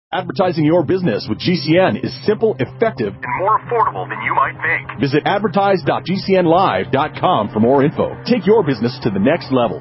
Advertising your business with GCN is simple, effective, and more affordable than you might think. Visit advertise.gcnlive.com for more info. Take your business to the next level.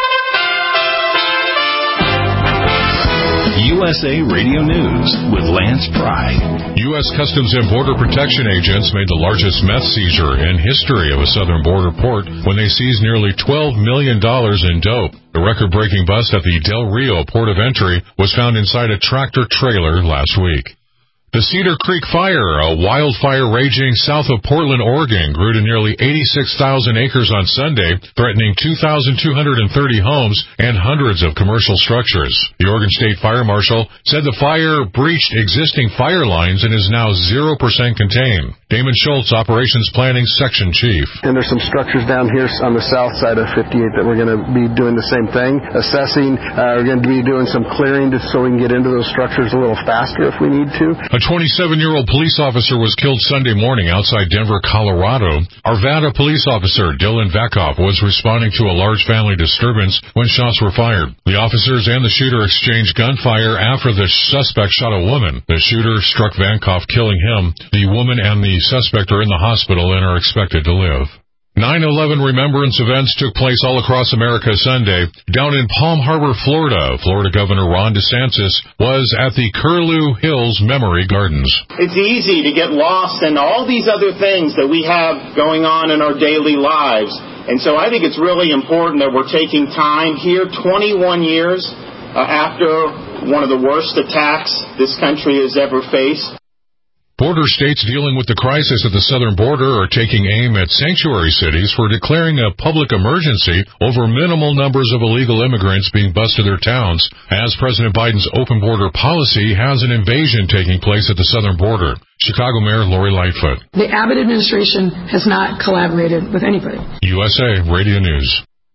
USA Radio News with Lance Pry. U.S. Customs and Border Protection agents made the largest meth seizure in history of a southern border port when they seized nearly $12 million in dope. The record-breaking bust at the Del Rio port of entry was found inside a tractor trailer last week. The Cedar Creek Fire, a wildfire raging south of Portland, Oregon, grew to nearly 86,000 acres on Sunday, threatening 2,230 homes and hundreds of commercial structures. The Oregon State Fire Marshal said the fire breached existing fire lines and is now 0% contained. Damon Schultz, Operations Planning Section Chief. And there's some structures down here on the south side of 58 that we're going to be doing the same thing, assessing. We're going to be doing some clearing so we can get into those structures a little faster if we need to. A 27-year-old police officer was killed Sunday morning outside Denver, Colorado. Arvada police officer Dylan Vakoff was responding to a large family disturbance when shots were fired. The officers and the shooter exchanged gunfire after the suspect shot a woman. The shooter struck Vakoff, killing him. The woman and the suspect are in the hospital and are expected to live. 9/11 remembrance events took place all across America Sunday. Down in Palm Harbor, Florida, Florida Governor Ron DeSantis was at the Curlew Hills Memory Gardens. It's easy to get lost in all these other things that we have going on in our daily lives. And so I think it's really important that we're taking time here, 21 years after one of the worst attacks this country has ever faced. Border states dealing with the crisis at the southern border are taking aim at sanctuary cities for declaring a public emergency over minimal numbers of illegal immigrants being bused to their towns, as President Biden's open border policy has an invasion taking place at the southern border. Chicago Mayor Lori Lightfoot. The Abbott administration has not collaborated with anybody. USA Radio News.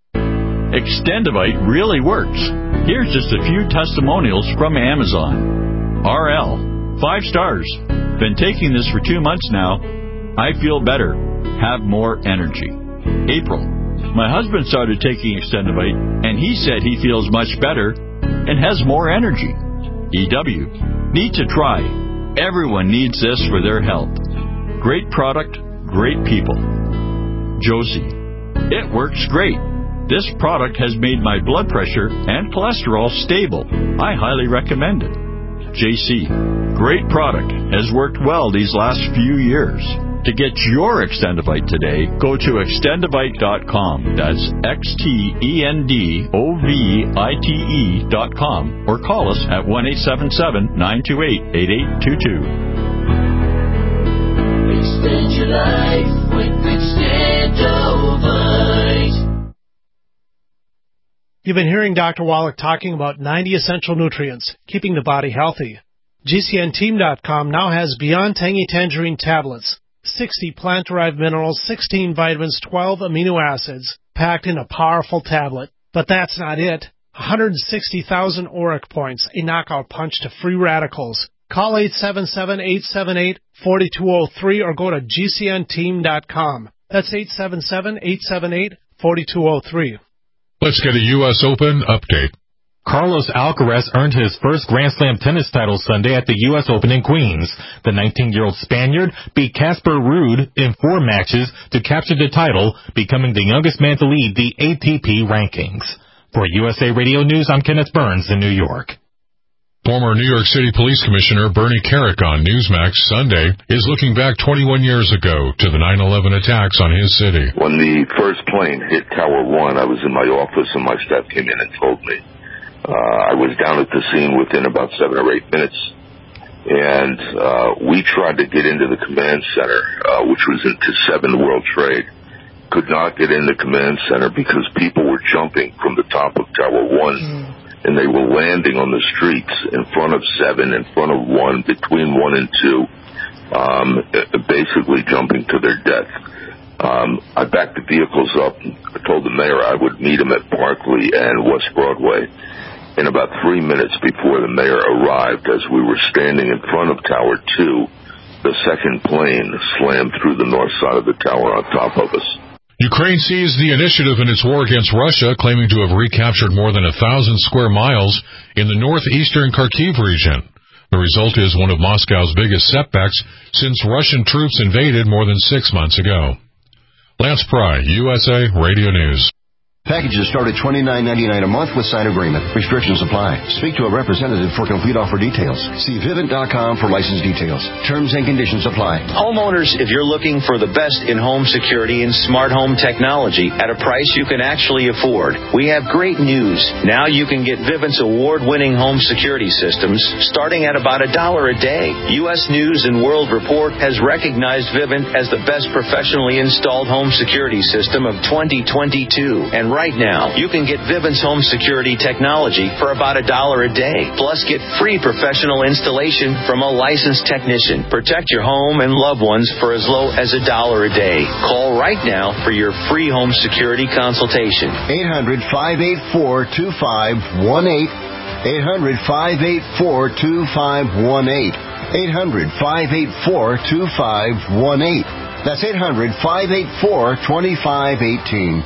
Extendivite really works. Here's just a few testimonials from Amazon. RL. 5 stars. Been taking this for 2 months now. I feel better. Have more energy. April. My husband started taking Extendivite, and he said he feels much better and has more energy. EW. Need to try. Everyone needs this for their health. Great product, great people. Josie. It works great. This product has made my blood pressure and cholesterol stable. I highly recommend it. JC. Great product. Has worked well these last few years. To get your Extendivite today, go to extendivite.com. That's XTENDOVITE.com or call us at 1-877-928-8822. Extend your life with Extendovite. You've been hearing Dr. Wallach talking about 90 essential nutrients, keeping the body healthy. GCNteam.com now has Beyond Tangy Tangerine tablets, 60 plant-derived minerals, 16 vitamins, 12 amino acids, packed in a powerful tablet. But that's not it. 160,000 ORAC points, a knockout punch to free radicals. Call 877-878-4203 or go to GCNteam.com. That's 877-878-4203. Let's get a U.S. Open update. Carlos Alcaraz earned his first Grand Slam tennis title Sunday at the U.S. Open in Queens. The 19-year-old Spaniard beat Casper Ruud in 4 matches to capture the title, becoming the youngest man to lead the ATP rankings. For USA Radio News, I'm Kenneth Burns in New York. Former New York City Police Commissioner Bernie Kerik on Newsmax Sunday is looking back 21 years ago to the 9/11 attacks on his city. When the first plane hit Tower 1, I was in my office and my staff came in and told me. I was down at the scene within about 7 or 8 minutes, and we tried to get into the command center, which was into 7 World Trade. Could not get in the command center because people were jumping from the top of Tower 1. And they were landing on the streets in front of 7, in front of 1, between 1 and 2, basically jumping to their death. I backed the vehicles up. I told the mayor I would meet him at Barclay and West Broadway. And about 3 minutes before the mayor arrived, as we were standing in front of Tower 2, the second plane slammed through the north side of the tower on top of us. Ukraine seized the initiative in its war against Russia, claiming to have recaptured more than 1,000 square miles in the northeastern Kharkiv region. The result is one of Moscow's biggest setbacks since Russian troops invaded more than 6 months ago. Lance Pry, USA Radio News. Packages start at $29.99 a month with sign agreement. Restrictions apply. Speak to a representative for complete offer details. See Vivint.com for license details. Terms and conditions apply. Homeowners, if you're looking for the best in home security and smart home technology at a price you can actually afford, we have great news. Now you can get Vivint's award-winning home security systems starting at about $1 a day. U.S. News and World Report has recognized Vivint as the best professionally installed home security system of 2022. And right now, you can get Vivint's home security technology for about $1 a day. Plus, get free professional installation from a licensed technician. Protect your home and loved ones for as low as $1 a day. Call right now for your free home security consultation. 800-584-2518. 800-584-2518. 800-584-2518. That's 800-584-2518.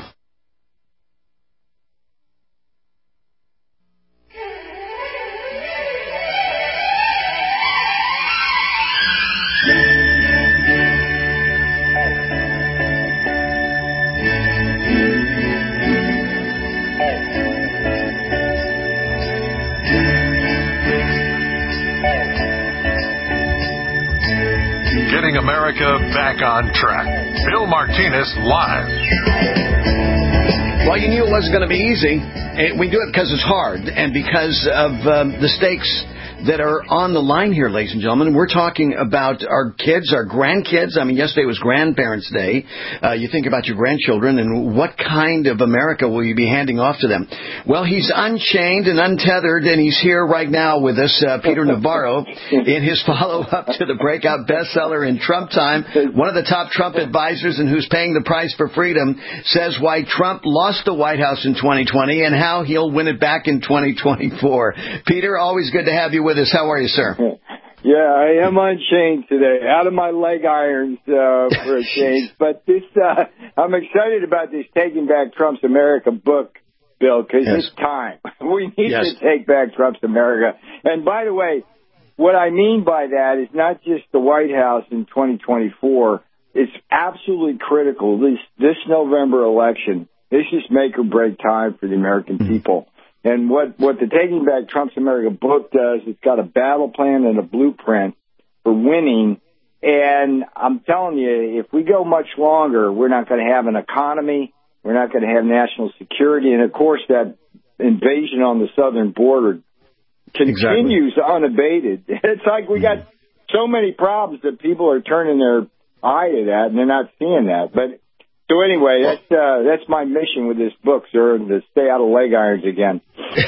Getting America back on track. Bill Martinez live. Well, you knew it wasn't going to be easy. We do it because it's hard and because of the stakes that are on the line here, ladies and gentlemen. We're talking about our kids, our grandkids. I mean, yesterday was Grandparents' Day. You think about your grandchildren and what kind of America will you be handing off to them? Well, he's unchained and untethered, and he's here right now with us, Peter Navarro, in his follow-up to the breakout bestseller in Trump Time. One of the top Trump advisors and who's paying the price for freedom says why Trump lost the White House in 2020 and how he'll win it back in 2024. Peter, always good to have you with us. How are you, sir? Yeah, I am unchained today, out of my leg irons for a change. But this, I'm excited about this Taking Back Trump's America book, Bill, because it's time. We need to take back Trump's America. And by the way, what I mean by that is not just the White House in 2024. It's absolutely critical. This November election, this is make or break time for the American people. And what the Taking Back Trump's America book does, it's got a battle plan and a blueprint for winning. And I'm telling you, if we go much longer, we're not going to have an economy. We're not going to have national security. And, of course, that invasion on the southern border continues unabated. It's like we got so many problems that people are turning their eye to that, and they're not seeing that. But so anyway, that's my mission with this book, sir, to stay out of leg irons again.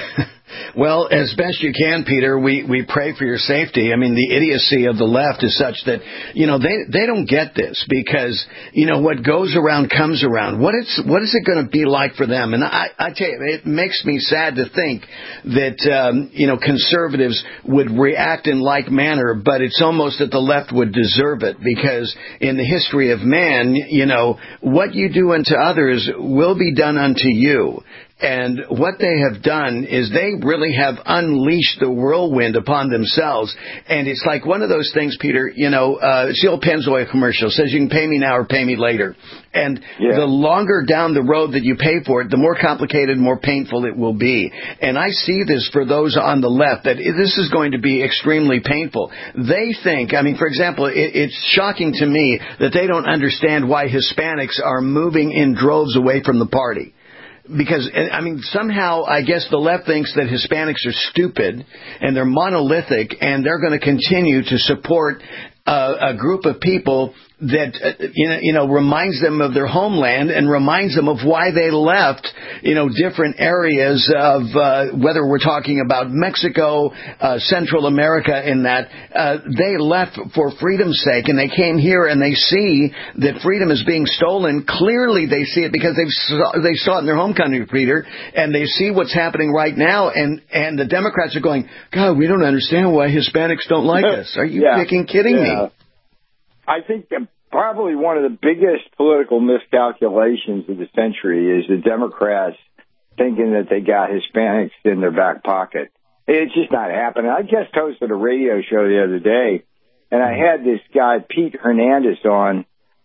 Well, as best you can, Peter, we pray for your safety. I mean, the idiocy of the left is such that, they don't get this because, what goes around comes around. What is it going to be like for them? And I tell you, it makes me sad to think that, conservatives would react in like manner, but it's almost that the left would deserve it because in the history of man, what you do unto others will be done unto you. And what they have done is they really have unleashed the whirlwind upon themselves. And it's like one of those things, Peter, it's the old Pennzoil commercial. It says you can pay me now or pay me later. And the longer down the road that you pay for it, the more complicated, more painful it will be. And I see this for those on the left, that this is going to be extremely painful. They think, for example, it's shocking to me that they don't understand why Hispanics are moving in droves away from the party. Because, somehow I guess the left thinks that Hispanics are stupid and they're monolithic and they're going to continue to support a group of people that, reminds them of their homeland and reminds them of why they left, different areas of, whether we're talking about Mexico, Central America, in that, they left for freedom's sake and they came here and they see that freedom is being stolen. Clearly they see it because they saw it in their home country, Peter, and they see what's happening right now, and the Democrats are going, God, we don't understand why Hispanics don't like us. Are you kidding me? I think probably one of the biggest political miscalculations of the century is the Democrats thinking that they got Hispanics in their back pocket. It's just not happening. I just hosted a radio show the other day, and I had this guy, Pete Hernandez, on,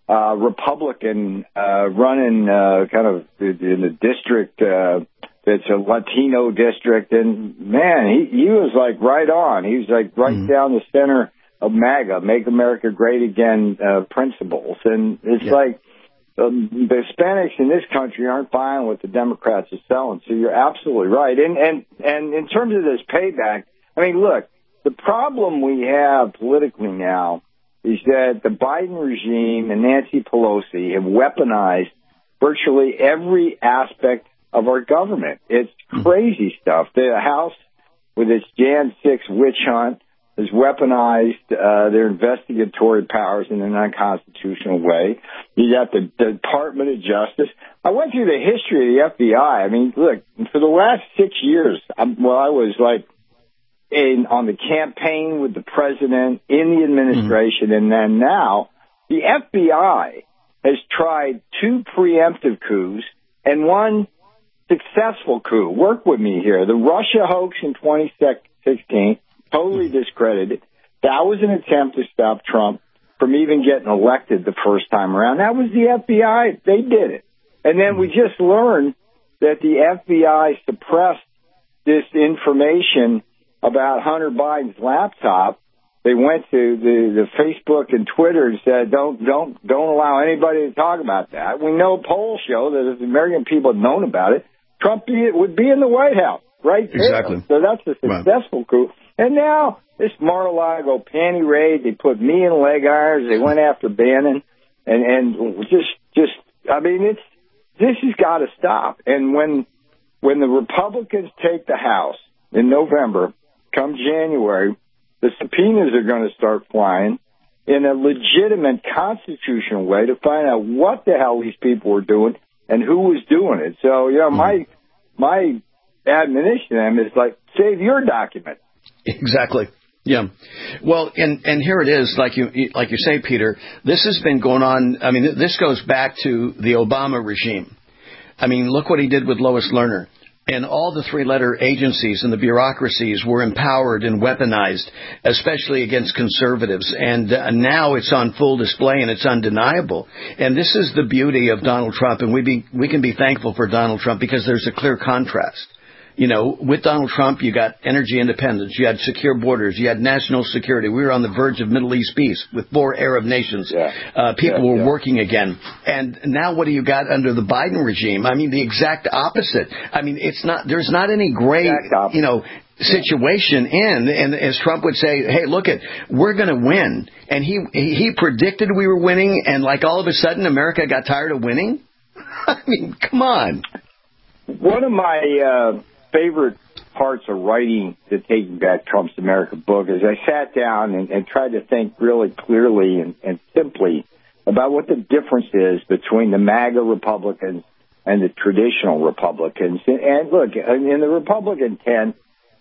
Republican, running kind of in the district. It's a Latino district, and man, he was like right on. He was like right down the center of MAGA, Make America Great Again principles, and it's like the Hispanics in this country aren't buying what the Democrats are selling. So you're absolutely right. And in terms of this payback, I mean, look, the problem we have politically now is that the Biden regime and Nancy Pelosi have weaponized virtually every aspect of our government. It's crazy stuff. The House, with its Jan 6 witch hunt, has weaponized their investigatory powers in an unconstitutional way. You got the Department of Justice. I went through the history of the FBI. I mean, look, for the last 6 years, I was like on the campaign with the president, in the administration, and then now the FBI has tried 2 preemptive coups and 1 successful coup. Work with me here. The Russia hoax in 2016, totally discredited. That was an attempt to stop Trump from even getting elected the first time around. That was the FBI. They did it. And then we just learned that the FBI suppressed this information about Hunter Biden's laptop. They went to the Facebook and Twitter and said, don't allow anybody to talk about that. We know polls show that if the American people had known about it, Trump would be in the White House right there. Exactly. So that's a successful coup. And now this Mar-a-Lago panty raid, they put me in leg irons. They went after Bannon, and just I mean, this has got to stop. And when the Republicans take the House in November, come January, the subpoenas are going to start flying in a legitimate constitutional way to find out what the hell these people were doing and who was doing it. So, my admonition to them is like, save your document. Exactly. Yeah. Well, and here it is, like you say, Peter, this has been going on. I mean, this goes back to the Obama regime. I mean, look what he did with Lois Lerner. And all the 3-letter agencies and the bureaucracies were empowered and weaponized, especially against conservatives. And now it's on full display and it's undeniable. And this is the beauty of Donald Trump. And we can be thankful for Donald Trump because there's a clear contrast. You know, with Donald Trump, you got energy independence, you had secure borders, you had national security. We were on the verge of Middle East peace with 4 Arab nations. People were working again. And now what do you got under the Biden regime? I mean, the exact opposite. I mean, there's not any gray, situation in. And as Trump would say, hey, look we're going to win. And he predicted we were winning. And like all of a sudden, America got tired of winning. I mean, come on. One of my favorite parts of writing the Taking Back Trump's America book is I sat down and tried to think really clearly and simply about what the difference is between the MAGA Republicans and the traditional Republicans. And look, in the Republican tent,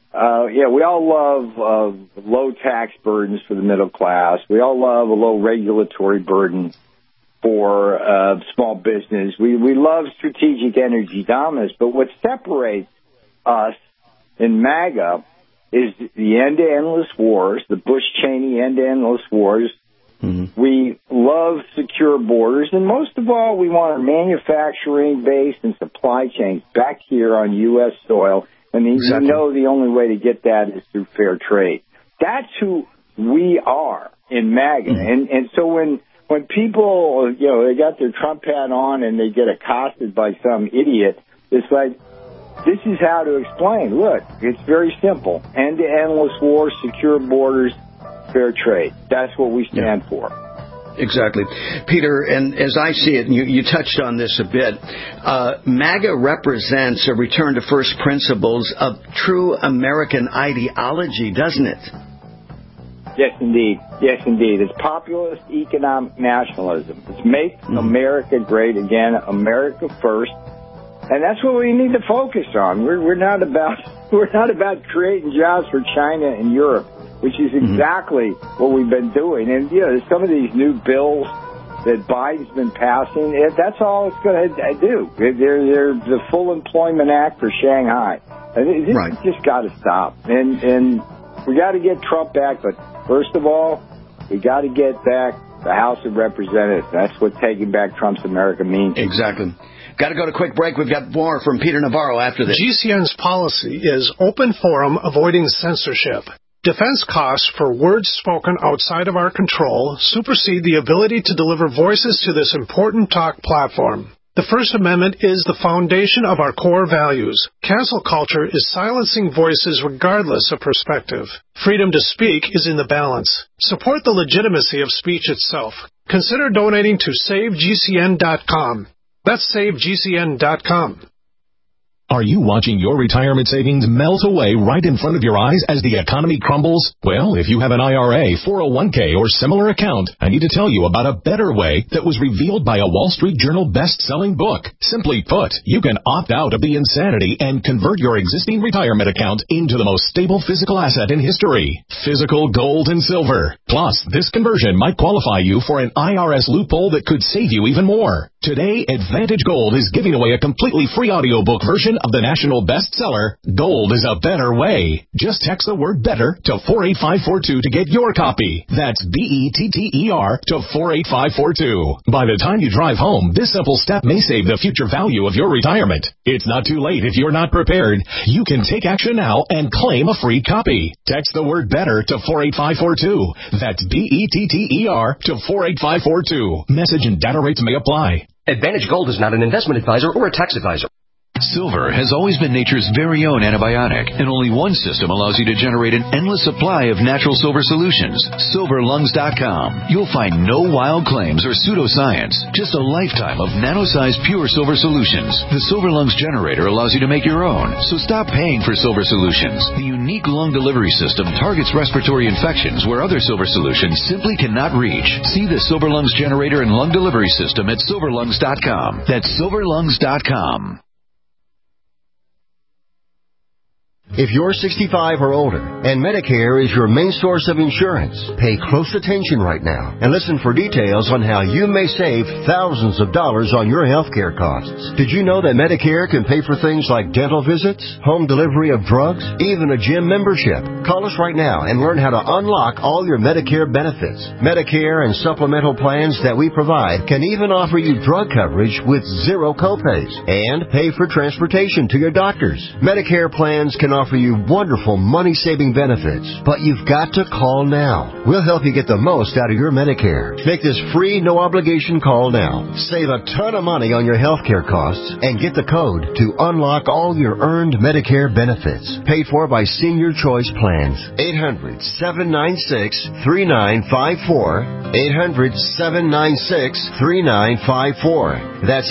we all love low tax burdens for the middle class. We all love a low regulatory burden for small business. We love strategic energy dominance. But what separates us in MAGA is the end-to-endless wars, the Bush-Cheney end-to-endless wars. Mm-hmm. We love secure borders, and most of all, we want our manufacturing base and supply chains back here on U.S. soil, and we know the only way to get that is through fair trade. That's who we are in MAGA. Mm-hmm. And so when people, they got their Trump hat on and they get accosted by some idiot, it's like, this is how to explain. Look, it's very simple. End-to-endless war, secure borders, fair trade. That's what we stand for. Exactly. Peter, and as I see it, and you touched on this a bit, MAGA represents a return to first principles of true American ideology, doesn't it? Yes, indeed. Yes, indeed. It's populist economic nationalism. It's make America great again, America first. And that's what we need to focus on. We're not about creating jobs for China and Europe, which is exactly what we've been doing. And some of these new bills that Biden's been passing, that's all it's going to do. They're the Full Employment Act for Shanghai. This just got to stop. And we got to get Trump back, but first of all, we got to get back the House of Representatives. That's what taking back Trump's America means. Exactly. Got to go to quick break. We've got more from Peter Navarro after this. GCN's policy is open forum, avoiding censorship. Defense costs for words spoken outside of our control supersede the ability to deliver voices to this important talk platform. The First Amendment is the foundation of our core values. Cancel culture is silencing voices regardless of perspective. Freedom to speak is in the balance. Support the legitimacy of speech itself. Consider donating to SaveGCN.com. That's SaveGCN.com. Are you watching your retirement savings melt away right in front of your eyes as the economy crumbles? Well, if you have an IRA, 401k, or similar account, I need to tell you about a better way that was revealed by a Wall Street Journal best-selling book. Simply put, you can opt out of the insanity and convert your existing retirement account into the most stable physical asset in history, physical gold and silver. Plus, this conversion might qualify you for an IRS loophole that could save you even more. Today, Advantage Gold is giving away a completely free audiobook version of the national bestseller, Gold is a Better Way. Just text the word BETTER to 48542 to get your copy. That's BETTER to 48542. By the time you drive home, this simple step may save the future value of your retirement. It's not too late if you're not prepared. You can take action now and claim a free copy. Text the word BETTER to 48542. That's BETTER to 48542. Message and data rates may apply. Advantage Gold is not an investment advisor or a tax advisor. Silver has always been nature's very own antibiotic, and only one system allows you to generate an endless supply of natural silver solutions. SilverLungs.com. You'll find no wild claims or pseudoscience, just a lifetime of nano-sized pure silver solutions. The Silver Lungs generator allows you to make your own, so stop paying for silver solutions. The unique lung delivery system targets respiratory infections where other silver solutions simply cannot reach. See the Silver Lungs generator and lung delivery system at SilverLungs.com. That's SilverLungs.com. If you're 65 or older and Medicare is your main source of insurance, pay close attention right now and listen for details on how you may save thousands of dollars on your health care costs. Did you know that Medicare can pay for things like dental visits, home delivery of drugs, even a gym membership? Call us right now and learn how to unlock all your Medicare benefits. Medicare and supplemental plans that we provide can even offer you drug coverage with zero copays and pay for transportation to your doctors. Medicare plans can offer you wonderful money-saving benefits, but you've got to call now. We'll help you get the most out of your Medicare. Make this free, no-obligation call now. Save a ton of money on your health care costs and get the code to unlock all your earned Medicare benefits. Paid for by Senior Choice Plans. 800-796-3954. 800-796-3954. That's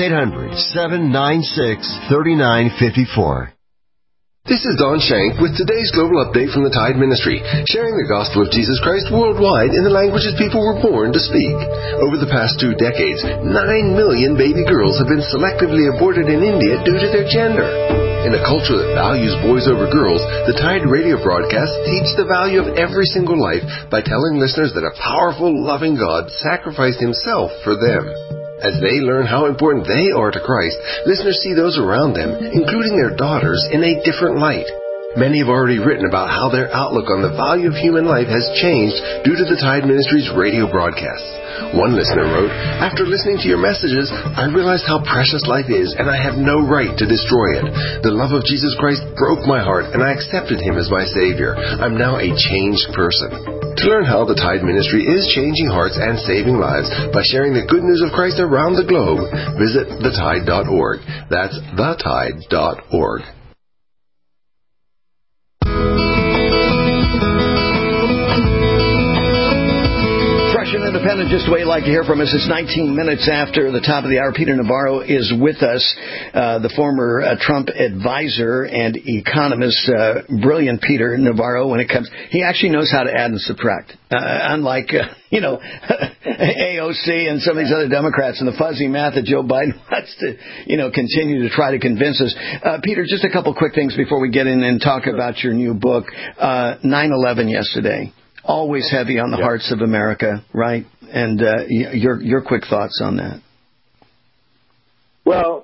800-796-3954. This is Don Shank with today's Global Update from the Tide Ministry, sharing the gospel of Jesus Christ worldwide in the languages people were born to speak. Over the past 2 decades, 9 million baby girls have been selectively aborted in India due to their gender. In a culture that values boys over girls, the Tide radio broadcasts teach the value of every single life by telling listeners that a powerful, loving God sacrificed himself for them. As they learn how important they are to Christ, listeners see those around them, including their daughters, in a different light. Many have already written about how their outlook on the value of human life has changed due to the Tide Ministry's radio broadcasts. One listener wrote, "After listening to your messages, I realized how precious life is, and I have no right to destroy it. The love of Jesus Christ broke my heart, and I accepted him as my Savior. I'm now a changed person." To learn how the Tide Ministry is changing hearts and saving lives by sharing the good news of Christ around the globe, visit thetide.org. That's thetide.org. Fresh and independent, just the way you like to hear from us. It's 19 minutes after the top of the hour. Peter Navarro is with us, the former Trump advisor and economist. Brilliant Peter Navarro when it comes. He actually knows how to add and subtract, unlike, AOC and some of these other Democrats and the fuzzy math that Joe Biden wants to, continue to try to convince us. Peter, just a couple quick things before we get in and talk about your new book, 9/11 yesterday. Always heavy on the hearts of America, right? And your quick thoughts on that. Well,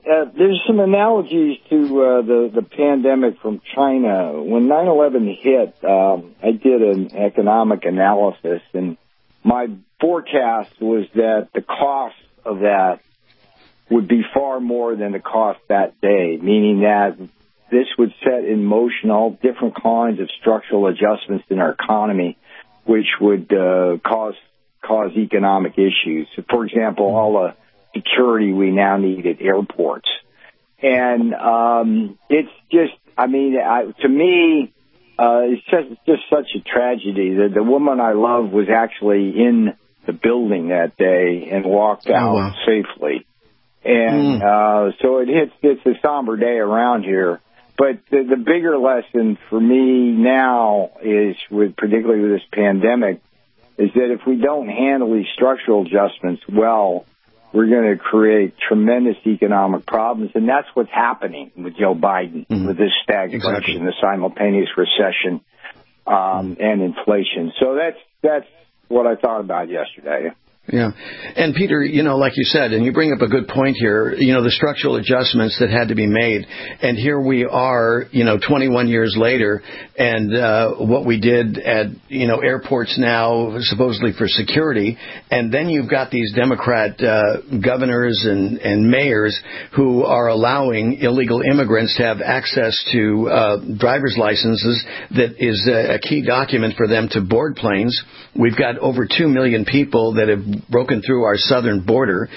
there's some analogies to the pandemic from China. When 9/11 hit, I did an economic analysis, and my forecast was that the cost of that would be far more than the cost that day, meaning that this would set in motion all different kinds of structural adjustments in our economy, which would cause economic issues. For example, all the security we now need at airports. And it's just, I mean, to me, it's just such a tragedy that the woman I love was actually in the building that day and walked out safely. And so it's a somber day around here. But the bigger lesson for me now is, particularly with this pandemic, is that if we don't handle these structural adjustments well, we're going to create tremendous economic problems. And that's what's happening with Joe Biden, with this stagflation, the simultaneous recession, and inflation. So that's what I thought about yesterday. Yeah. And Peter, like you said, and you bring up a good point here, the structural adjustments that had to be made. And here we are, 21 years later, and what we did at, airports now, supposedly for security. And then you've got these Democrat governors and mayors who are allowing illegal immigrants to have access to driver's licenses that is a key document for them to board planes. We've got over 2 million people that have broken through our southern border.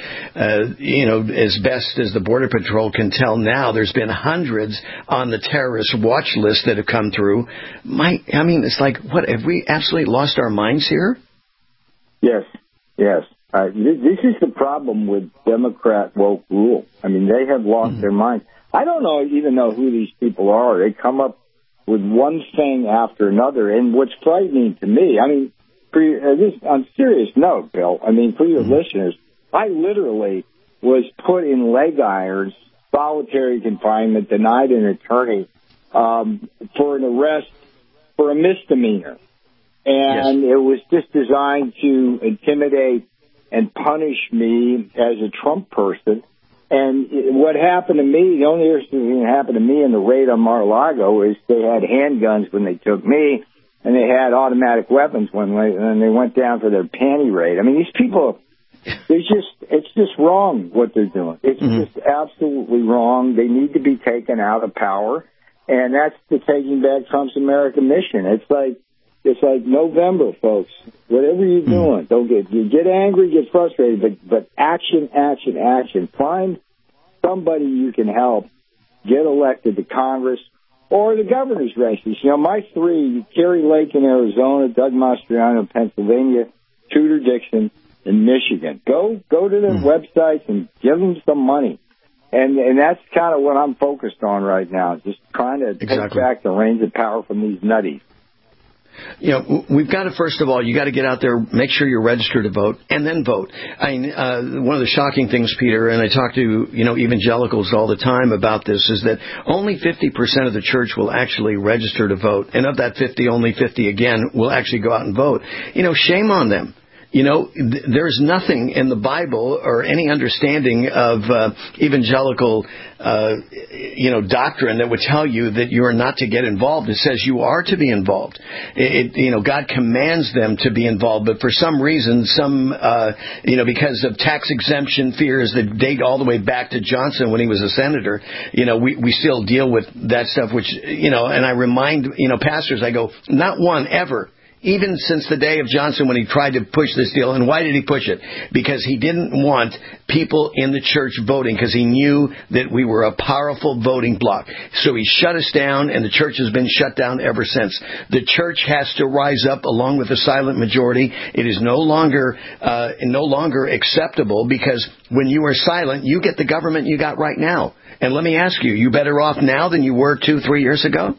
As best as the Border Patrol can tell now, there's been hundreds on the terrorist watch list that have come through. It's like, what, have we absolutely lost our minds here? Yes. This is the problem with Democrat woke rule. I mean, they have lost their minds. I don't even know who these people are. They come up with one thing after another. And what's frightening to me, on a serious note, Bill, for your listeners, I literally was put in leg irons, solitary confinement, denied an attorney for an arrest for a misdemeanor. And it was just designed to intimidate and punish me as a Trump person. And what happened to me, the only thing that happened to me in the raid on Mar-a-Lago is they had handguns when they took me, and they had automatic weapons when they went down for their panty raid. I mean, these people, it's just wrong what they're doing. It's just absolutely wrong. They need to be taken out of power, and that's the Taking Back Trump's America mission. It's like November, folks. Whatever you're doing, you get angry, get frustrated, but action. Find somebody you can help get elected to Congress or the governor's races. My three, Kerry Lake in Arizona, Doug Mastriano in Pennsylvania, Tudor Dixon in Michigan. Go to their websites and give them some money. And that's kind of what I'm focused on right now, just trying to take back the reins of power from these nutties. We've got to, first of all, you got to get out there, make sure you're registered to vote, and then vote. One of the shocking things, Peter, and I talk to, evangelicals all the time about this, is that only 50% of the church will actually register to vote. And of that 50, only 50 again will actually go out and vote. Shame on them. There's nothing in the Bible or any understanding of evangelical, doctrine that would tell you that you are not to get involved. It says you are to be involved. God commands them to be involved, but for some reason, because of tax exemption fears that date all the way back to Johnson when he was a senator, we still deal with that stuff, which, and I remind, pastors, I go, not one ever, even since the day of Johnson when he tried to push this deal. And why did he push it? Because he didn't want people in the church voting, because he knew that we were a powerful voting bloc. So he shut us down, and the church has been shut down ever since. The church has to rise up along with the silent majority. It is no longer acceptable, because when you are silent, you get the government you got right now. And let me ask you, you better off now than you were 2-3 years ago?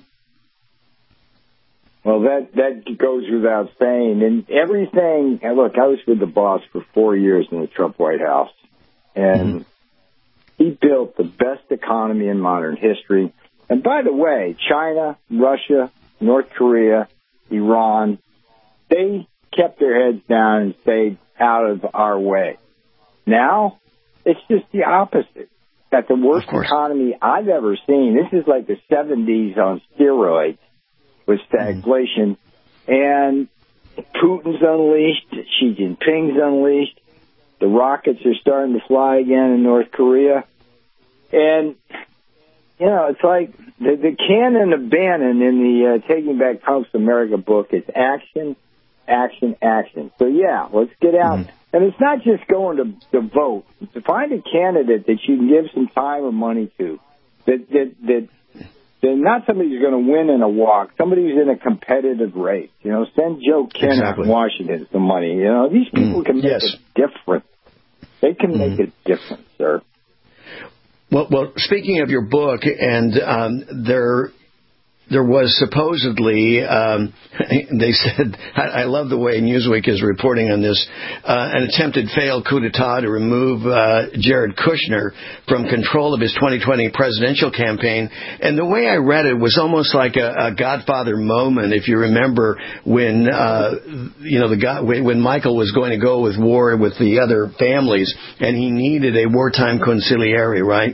Well, that goes without saying. And everything, look, I was with the boss for 4 years in the Trump White House, and he built the best economy in modern history. And by the way, China, Russia, North Korea, Iran, they kept their heads down and stayed out of our way. Now, it's just the opposite. got the worst economy I've ever seen. This is like the 70s on steroids with stagflation. And Putin's unleashed. Xi Jinping's unleashed. The rockets are starting to fly again in North Korea. And, you know, it's like the canon of Bannon in the Taking Back Trump's America book is action, action, action. So, yeah, let's get out. And it's not just going to vote. It's to find a candidate that you can give some time or money to, that not somebody who's going to win in a walk, somebody who's in a competitive race. You know, send Joe Kennett in Washington some money. You know, these people can make a difference. They can make a difference, sir. Well, speaking of your book, and there was supposedly, they said, I love the way Newsweek is reporting on this, an attempted failed coup d'etat to remove Jared Kushner from control of his 2020 presidential campaign. And the way I read it was almost like a Godfather moment, if you remember, when, when Michael was going to go with war with the other families, and he needed a wartime conciliary, right?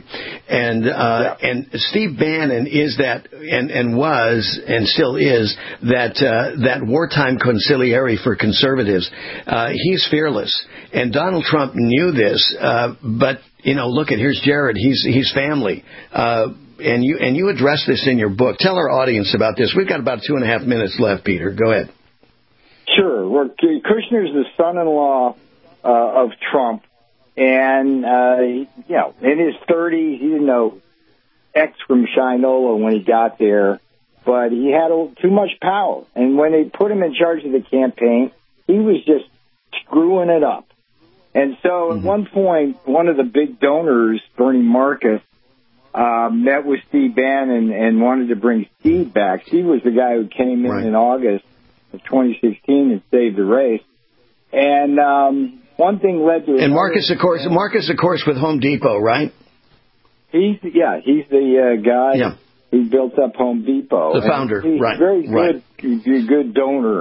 And Steve Bannon is that, and was and still is that wartime conciliary for conservatives. He's fearless, and Donald Trump knew this. But look here's Jared. He's family. And you address this in your book. Tell our audience about this. We've got about 2.5 minutes left, Peter. Go ahead. Sure. Well, Kushner's the son-in-law of Trump, and in his 30s, he didn't know X from Shinola when he got there, but he had too much power. And when they put him in charge of the campaign, he was just screwing it up. And so at one point, one of the big donors, Bernie Marcus, met with Steve Bannon and wanted to bring Steve back. Steve was the guy who came in August of 2016 and saved the race. And one thing led to another. And Marcus, of course, with Home Depot, right? He's the guy who built up Home Depot. The founder, he's right? Very good donor.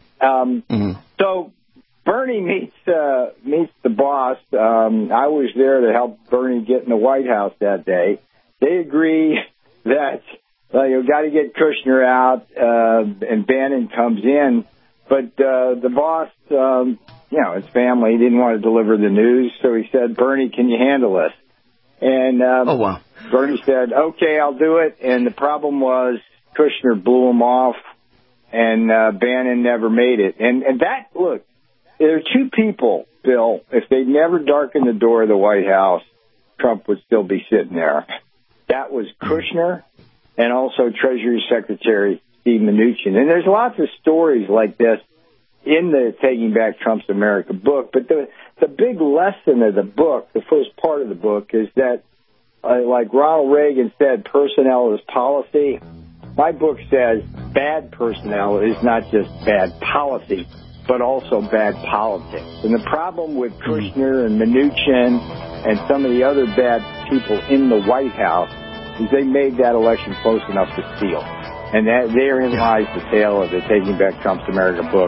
So Bernie meets the boss. I was there to help Bernie get in the White House that day. They agree that you got to get Kushner out, and Bannon comes in. But the boss, his family, he didn't want to deliver the news, so he said, "Bernie, can you handle this?" And Bernie said, "Okay, I'll do it." And the problem was Kushner blew him off, and Bannon never made it. And that, look, there are two people, Bill. If they'd never darkened the door of the White House, Trump would still be sitting there. That was Kushner and also Treasury Secretary Steve Mnuchin. And there's lots of stories like this in the Taking Back Trump's America book. But the big lesson of the book, the first part of the book, is that, like Ronald Reagan said, personnel is policy. My book says bad personnel is not just bad policy, but also bad politics. And the problem with Kushner and Mnuchin and some of the other bad people in the White House is they made that election close enough to steal. And therein lies the tale of the Taking Back Trump's America book.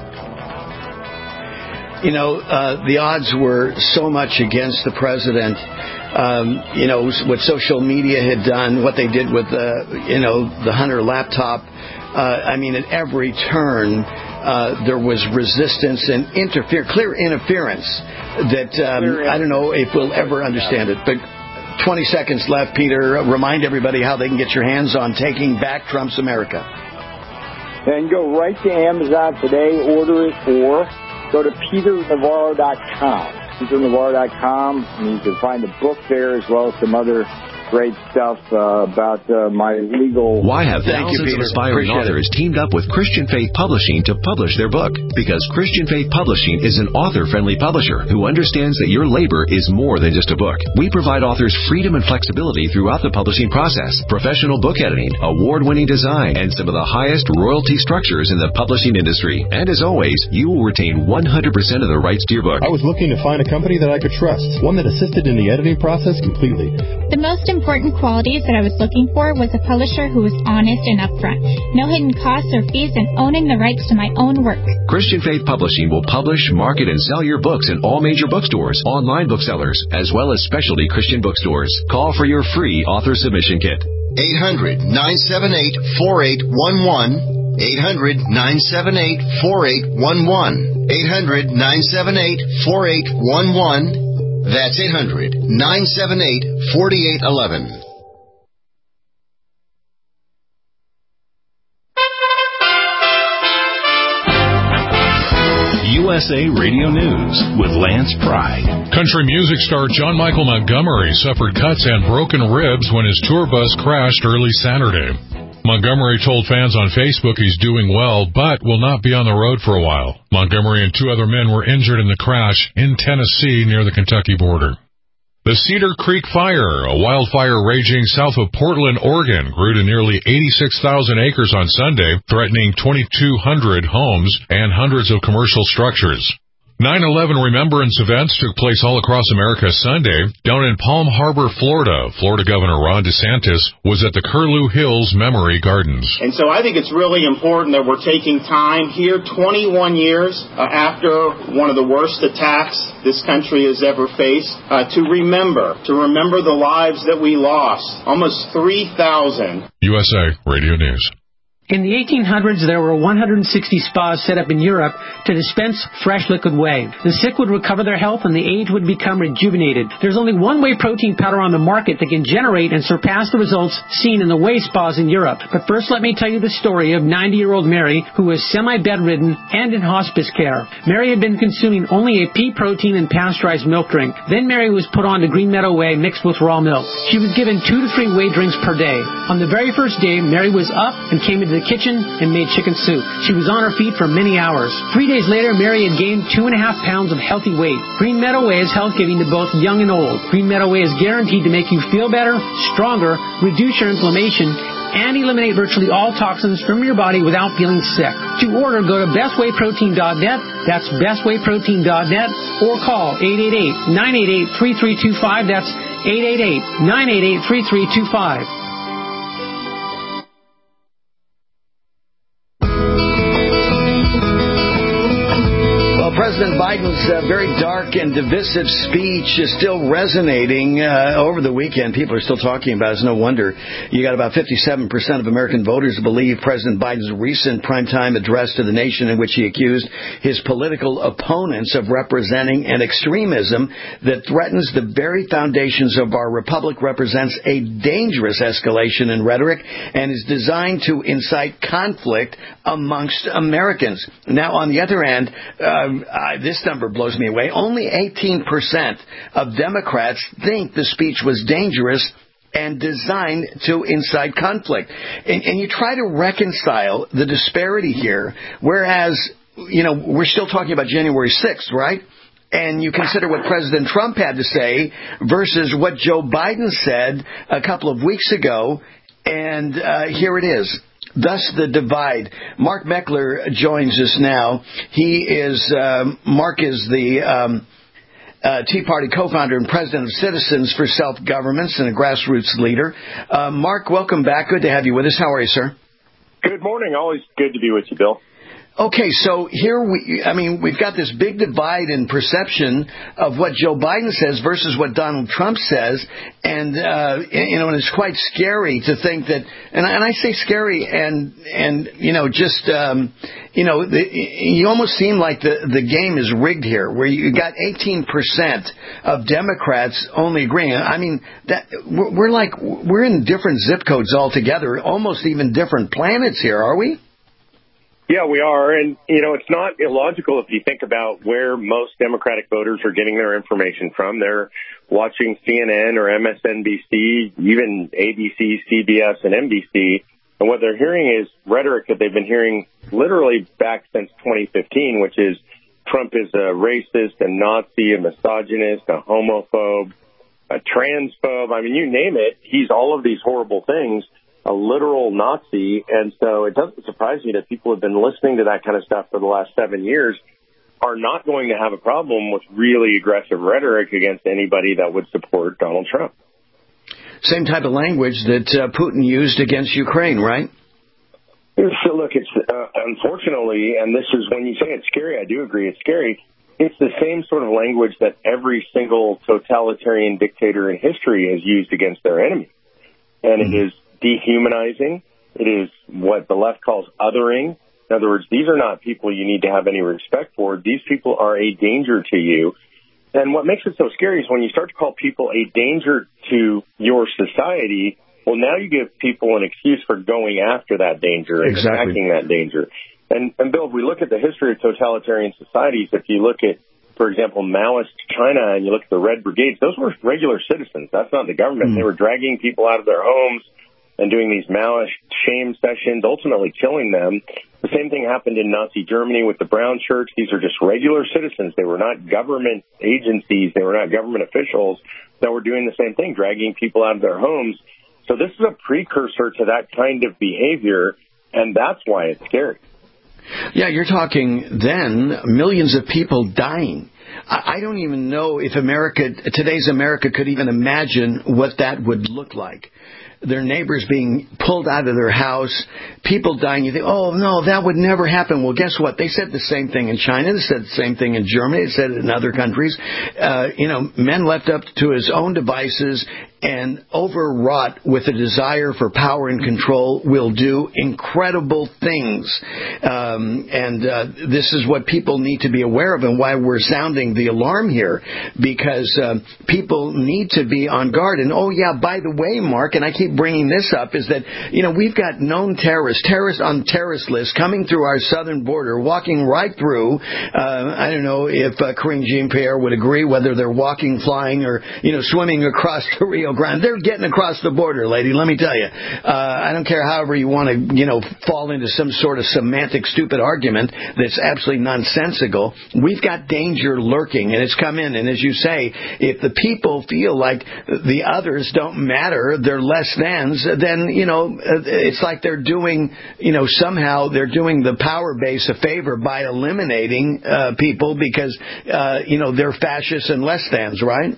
The odds were so much against the president. What social media had done, what they did with the Hunter laptop. At every turn, there was resistance and clear interference that I don't know if we'll ever understand it. But 20 seconds left, Peter. Remind everybody how they can get your hands on Taking Back Trump's America. Then go right to Amazon today, order it, or go to PeterNavarro.com. PeterNavarro.com, and you can find the book there as well as some other great stuff about my legal... Why have thousands of aspiring authors teamed up with Christian Faith Publishing to publish their book? Because Christian Faith Publishing is an author-friendly publisher who understands that your labor is more than just a book. We provide authors freedom and flexibility throughout the publishing process, professional book editing, award-winning design, and some of the highest royalty structures in the publishing industry. And as always, you will retain 100% of the rights to your book. I was looking to find a company that I could trust, one that assisted in the editing process completely. The most important qualities that I was looking for was a publisher who was honest and upfront, no hidden costs or fees, and owning the rights to my own work. Christian Faith Publishing will publish, market, and sell your books in all major bookstores, online booksellers, as well as specialty Christian bookstores. Call for your free author submission kit. 800-978-4811. 800-978-4811. 800-978-4811. That's 800-978-4811. USA Radio News with Lance Pride. Country music star John Michael Montgomery suffered cuts and broken ribs when his tour bus crashed early Saturday. Montgomery told fans on Facebook he's doing well, but will not be on the road for a while. Montgomery and 2 other men were injured in the crash in Tennessee near the Kentucky border. The Cedar Creek Fire, a wildfire raging south of Portland, Oregon, grew to nearly 86,000 acres on Sunday, threatening 2,200 homes and hundreds of commercial structures. 9/11 remembrance events took place all across America Sunday. Down in Palm Harbor, Florida, Florida Governor Ron DeSantis was at the Curlew Hills Memory Gardens. And so I think it's really important that we're taking time here, 21 years after one of the worst attacks this country has ever faced, to remember the lives that we lost, almost 3,000. USA Radio News. In the 1800s, there were 160 spas set up in Europe to dispense fresh liquid whey. The sick would recover their health and the aged would become rejuvenated. There's only one whey protein powder on the market that can generate and surpass the results seen in the whey spas in Europe. But first, let me tell you the story of 90-year-old Mary, who was semi-bedridden and in hospice care. Mary had been consuming only a pea protein and pasteurized milk drink. Then Mary was put on to Green Meadow Whey mixed with raw milk. She was given 2 to 3 whey drinks per day. On the very first day, Mary was up and came into the kitchen and made chicken soup. She was on her feet for many hours. 3 days later, Mary had gained 2.5 pounds of healthy weight. Green Meadow Whey is health-giving to both young and old. Green Meadow Whey is guaranteed to make you feel better, stronger, reduce your inflammation, and eliminate virtually all toxins from your body without feeling sick. To order, go to bestwayprotein.net. That's bestwayprotein.net, or call 888-988-3325. That's 888-988-3325. President Biden's very dark and divisive speech is still resonating over the weekend. People are still talking about it. It's no wonder. You got about 57% of American voters believe President Biden's recent primetime address to the nation, in which he accused his political opponents of representing an extremism that threatens the very foundations of our republic, represents a dangerous escalation in rhetoric and is designed to incite conflict amongst Americans. Now, on the other hand, this number blows me away. Only 18% of Democrats think the speech was dangerous and designed to incite conflict. And you try to reconcile the disparity here, whereas, we're still talking about January 6th, right? And you consider what President Trump had to say versus what Joe Biden said a couple of weeks ago, and here it is. Thus the divide. Mark Meckler joins us now. Mark is the Tea Party co-founder and president of Citizens for Self-Governments and a grassroots leader. Mark, welcome back. Good to have you with us. How are you, sir? Good morning. Always good to be with you, Bill. Okay, so here we've got this big divide in perception of what Joe Biden says versus what Donald Trump says, and and it's quite scary to think that, and I say scary, you almost seem like the game is rigged here, where you got 18% of Democrats only agreeing. I mean, that we're in different zip codes altogether, almost even different planets here, are we? Yeah, we are. And, it's not illogical if you think about where most Democratic voters are getting their information from. They're watching CNN or MSNBC, even ABC, CBS, and NBC. And what they're hearing is rhetoric that they've been hearing literally back since 2015, which is Trump is a racist, a Nazi, a misogynist, a homophobe, a transphobe. I mean, you name it. He's all of these horrible things. A literal Nazi, and so it doesn't surprise me that people have been listening to that kind of stuff for the last 7 years are not going to have a problem with really aggressive rhetoric against anybody that would support Donald Trump. same type of language that Putin used against Ukraine, right? So look, it's unfortunately, and this is when you say it's scary, I do agree it's scary. It's the same sort of language that every single totalitarian dictator in history has used against their enemy. And it is dehumanizing. It is what the left calls othering. In other words, these are not people you need to have any respect for. These people are a danger to you. And what makes it so scary is when you start to call people a danger to your society, well, now you give people an excuse for going after that danger and attacking that danger. And Bill, if we look at the history of totalitarian societies, if you look at, for example, Maoist China, and you look at the Red Brigades, those were regular citizens. That's not the government. They were dragging people out of their homes and doing these Maoist shame sessions, ultimately killing them. The same thing happened in Nazi Germany with the Brown Shirts. These are just regular citizens. They were not government agencies. They were not government officials that were doing the same thing, dragging people out of their homes. So this is a precursor to that kind of behavior, and that's why it's scary. Yeah, you're talking then millions of people dying. I don't even know if today's America could even imagine what that would look like. Their neighbors being pulled out of their house, people dying. You think, oh, no, that would never happen. Well, guess what? They said the same thing in China. They said the same thing in Germany. They said it in other countries. Men left up to his own devices and overwrought with a desire for power and control will do incredible things. This is what people need to be aware of and why we're sounding the alarm here, because people need to be on guard. And, oh, yeah, by the way, Mark, and I keep bringing this up, is that, we've got known terrorists on terrorist lists coming through our southern border, walking right through. I don't know if Karine Jean-Pierre would agree, whether they're walking, flying, or, swimming across the Rio Grande. They're getting across the border, lady, let me tell you. I don't care however you want to, fall into some sort of semantic stupid argument that's absolutely nonsensical. We've got danger lurking, and it's come in. And as you say, if the people feel like the others don't matter, they're less thans, then, it's like they're doing, somehow they're doing the power base a favor by eliminating people because, they're fascists and less thans, right?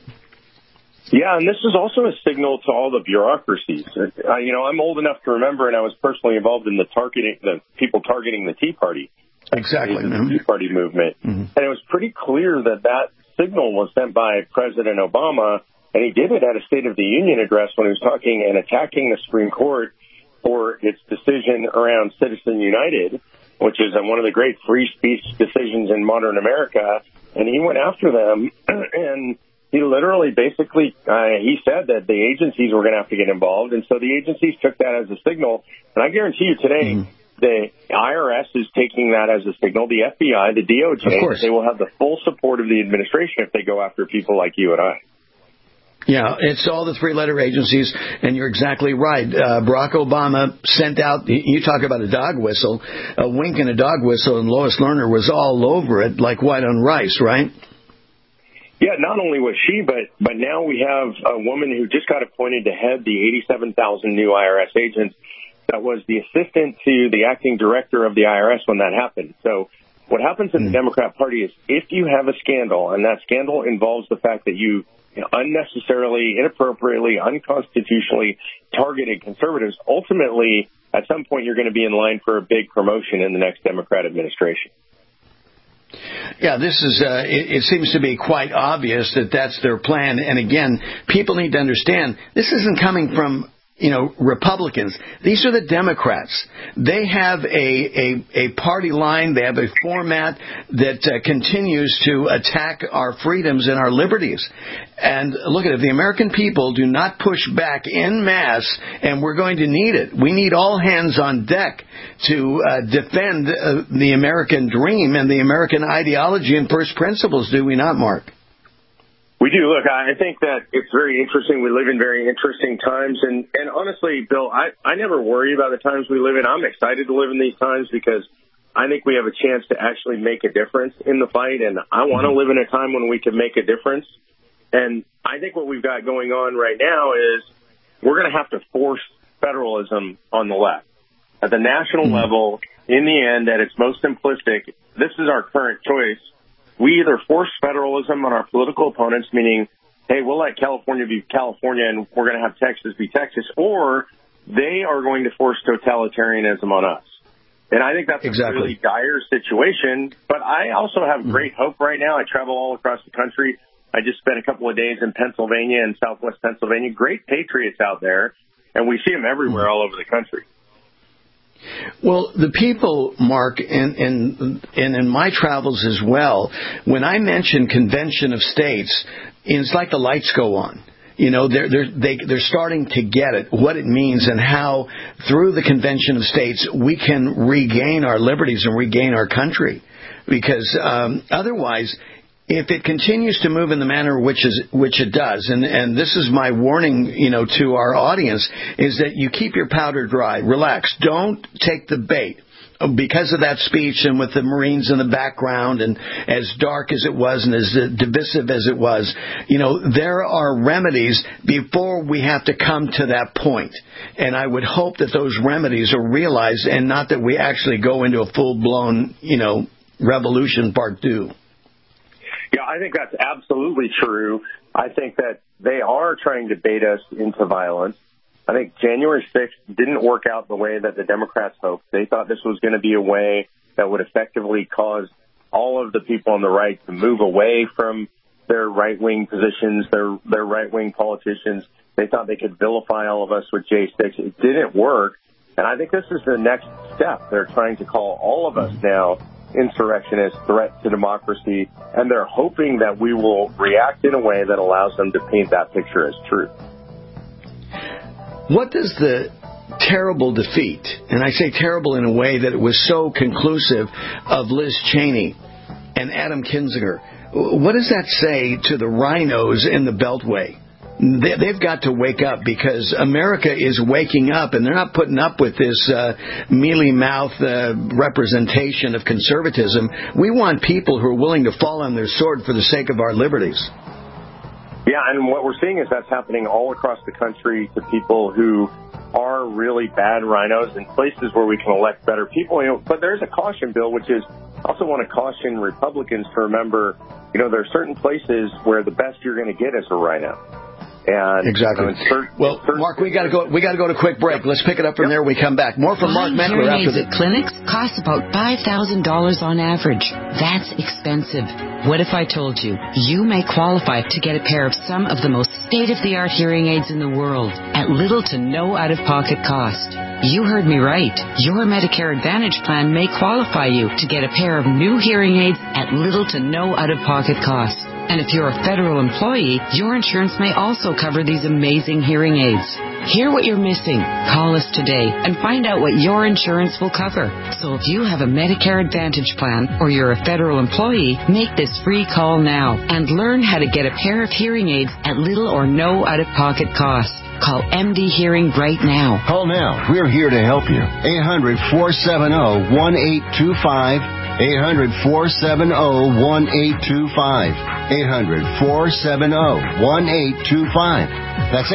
Yeah, and this is also a signal to all the bureaucracies. I'm old enough to remember, and I was personally involved in the people targeting the Tea Party. Exactly. The Tea Party movement. Mm-hmm. And it was pretty clear that signal was sent by President Obama, and he did it at a State of the Union address when he was talking and attacking the Supreme Court for its decision around Citizen United, which is one of the great free speech decisions in modern America. And he went after them, and he literally basically, he said that the agencies were going to have to get involved. And so the agencies took that as a signal. And I guarantee you today, the IRS is taking that as a signal. The FBI, the DOJ, they will have the full support of the administration if they go after people like you and I. Yeah, it's all the three-letter agencies, and you're exactly right. Barack Obama sent out, you talk about a dog whistle, a wink and a dog whistle, and Lois Lerner was all over it like white on rice, right? Yeah, not only was she, but now we have a woman who just got appointed to head the 87,000 new IRS agents that was the assistant to the acting director of the IRS when that happened. So what happens in the Democrat Party is if you have a scandal, and that scandal involves the fact that you unnecessarily, inappropriately, unconstitutionally targeted conservatives, ultimately, at some point, you're going to be in line for a big promotion in the next Democrat administration. Yeah, this is, it seems to be quite obvious that that's their plan. And again, people need to understand this isn't coming from, Republicans. These are the Democrats. They have a party line. They have a format that continues to attack our freedoms and our liberties. And look at it. If the American people do not push back en masse, and we're going to need it, we need all hands on deck to defend the American dream and the American ideology and first principles, do we not, Mark? We do. Look, I think that it's very interesting. We live in very interesting times. And honestly, Bill, I never worry about the times we live in. I'm excited to live in these times because I think we have a chance to actually make a difference in the fight. And I want to live in a time when we can make a difference. And I think what we've got going on right now is we're going to have to force federalism on the left. At the national level, in the end, at its most simplistic, this is our current choice. We either force federalism on our political opponents, meaning hey, we'll let California be California and we're going to have Texas be Texas, or they are going to force totalitarianism on us. And I think that's a really dire situation, but I also have great hope right now. I travel all across the country. I just spent a couple of days in Pennsylvania and southwest Pennsylvania. Great patriots out there, and we see them everywhere all over the country. Well, the people, Mark, and in my travels as well, when I mention Convention of States, it's like the lights go on. You know, they're starting to get it, what it means, and how through the Convention of States we can regain our liberties and regain our country. Because otherwise, if it continues to move in the manner which it does, and this is my warning, you know, to our audience, is that you keep your powder dry, relax, don't take the bait. Because of that speech and with the Marines in the background and as dark as it was and as divisive as it was, you know, there are remedies before we have to come to that point. And I would hope that those remedies are realized and not that we actually go into a full-blown, you know, revolution part 2. Yeah, I think that's absolutely true. I think that they are trying to bait us into violence. I think January 6th didn't work out the way that the Democrats hoped. They thought this was going to be a way that would effectively cause all of the people on the right to move away from their right-wing positions, their right-wing politicians. They thought they could vilify all of us with J6. It didn't work. And I think this is the next step. They're trying to call all of us now insurrectionists, threat to democracy, and they're hoping that we will react in a way that allows them to paint that picture as true. What does the terrible defeat, and I say terrible in a way that it was so conclusive, of Liz Cheney and Adam Kinzinger, what does that say to the rhinos in the Beltway? They've got to wake up, because America is waking up, and they're not putting up with this mealy-mouth representation of conservatism. We want people who are willing to fall on their sword for the sake of our liberties. Yeah, and what we're seeing is that's happening all across the country to people who are really bad rhinos in places where we can elect better people. You know, but there's a caution, Bill, which is I also want to caution Republicans to remember, you know, there are certain places where the best you're going to get is a rhino. And, exactly. Well, Mark, we got to go to a quick break. Let's pick it up from there when we come back. More from Mark Meckler after this. At clinics cost about $5,000 on average. That's expensive. What if I told you you may qualify to get a pair of some of the most state-of-the-art hearing aids in the world at little to no out-of-pocket cost? You heard me right. Your Medicare Advantage plan may qualify you to get a pair of new hearing aids at little to no out-of-pocket cost. And if you're a federal employee, your insurance may also cover these amazing hearing aids. Hear what you're missing. Call us today and find out what your insurance will cover. So if you have a Medicare Advantage plan or you're a federal employee, make this free call now and learn how to get a pair of hearing aids at little or no out-of-pocket cost. Call MD Hearing right now. Call now. We're here to help you. 800-470-1825. 800-470-1825. 800-470-1825. That's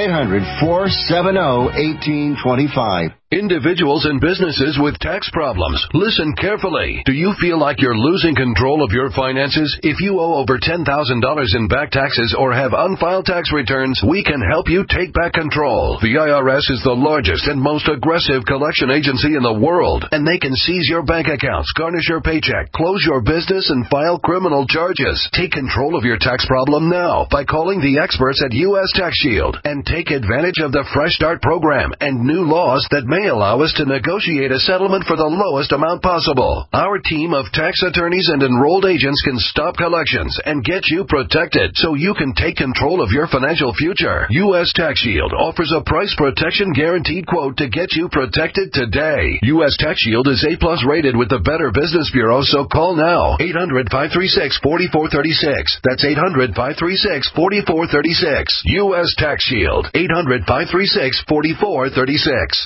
800-470-1825. Individuals and businesses with tax problems, listen carefully. Do you feel like you're losing control of your finances? If you owe over $10,000 in back taxes or have unfiled tax returns, we can help you take back control. The IRS is the largest and most aggressive collection agency in the world, and they can seize your bank accounts, garnish your paycheck, close your business, and file criminal charges. Take control of your tax problem now by calling the experts at U.S. Tax Shield and take advantage of the Fresh Start program and new laws that may allow us to negotiate a settlement for the lowest amount possible. Our team of tax attorneys and enrolled agents can stop collections and get you protected so you can take control of your financial future. U.S. Tax Shield offers a price protection guaranteed quote to get you protected today. U.S. Tax Shield is A+ rated with the Better Business Bureau, so call now. 800-536-4436. That's 800-536-4436. U.S. Tax Shield. 800-536-4436.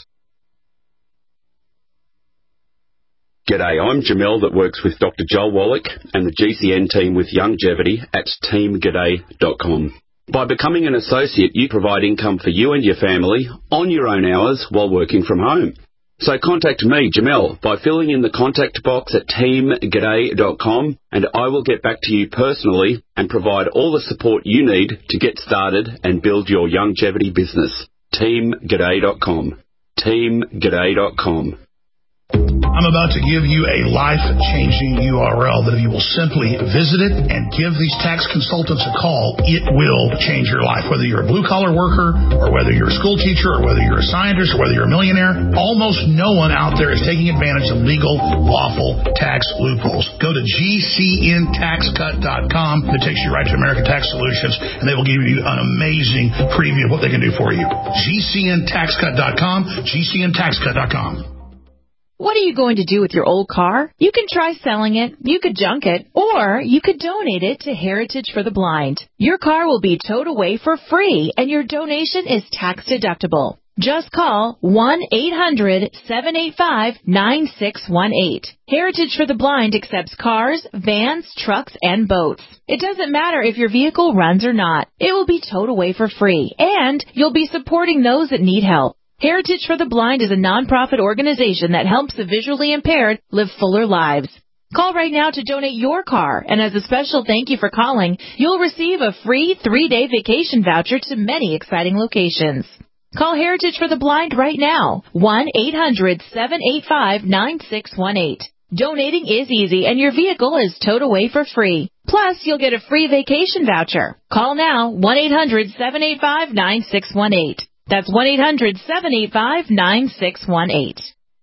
G'day, I'm Jamel that works with Dr. Joel Wallach and the GCN team with Longevity at teamg'day.com. By becoming an associate, you provide income for you and your family on your own hours while working from home. So contact me, Jamel, by filling in the contact box at teamg'day.com, and I will get back to you personally and provide all the support you need to get started and build your longevity business. teamg'day.com. teamg'day.com. I'm about to give you a life-changing URL that if you will simply visit it and give these tax consultants a call, it will change your life. Whether you're a blue-collar worker or whether you're a school teacher or whether you're a scientist or whether you're a millionaire, almost no one out there is taking advantage of legal, lawful tax loopholes. Go to GCNTaxCut.com. It takes you right to American Tax Solutions, and they will give you an amazing preview of what they can do for you. GCNTaxCut.com, GCNTaxCut.com. What are you going to do with your old car? You can try selling it, you could junk it, or you could donate it to Heritage for the Blind. Your car will be towed away for free, and your donation is tax deductible. Just call 1-800-785-9618. Heritage for the Blind accepts cars, vans, trucks, and boats. It doesn't matter if your vehicle runs or not. It will be towed away for free, and you'll be supporting those that need help. Heritage for the Blind is a nonprofit organization that helps the visually impaired live fuller lives. Call right now to donate your car, and as a special thank you for calling, you'll receive a free 3-day vacation voucher to many exciting locations. Call Heritage for the Blind right now, 1-800-785-9618. Donating is easy, and your vehicle is towed away for free. Plus, you'll get a free vacation voucher. Call now, 1-800-785-9618. That's 1-800-785-9618.